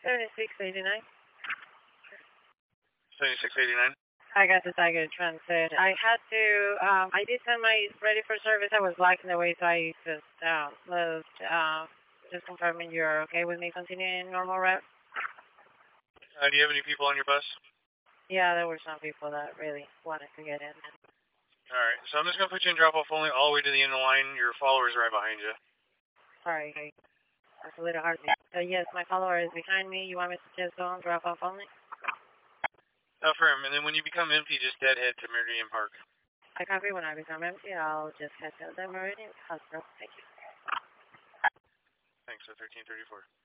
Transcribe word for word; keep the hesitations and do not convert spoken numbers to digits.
seventy-six eighty-nine. seventy-six eighty-nine. I got the Tiger Transit. I had to, um, I did send my ready for service. I was blocking the way, so I just uh, moved. Um, just confirming you're okay with me continuing normal route. Uh, do you have any people on your bus? Yeah, there were some people that really wanted to get in. All right, so I'm just going to put you in drop-off only all the way to the end of the line. Your follower is right behind you. Sorry, that's a little hard. So yes, my follower is behind me. You want me to just go on drop off only? Affirm, and then when you become empty, just deadhead to Meridian Park. I copy. When I become empty, I'll just head to the Meridian Hospital. Thank you. Thanks, so thirteen thirty-four.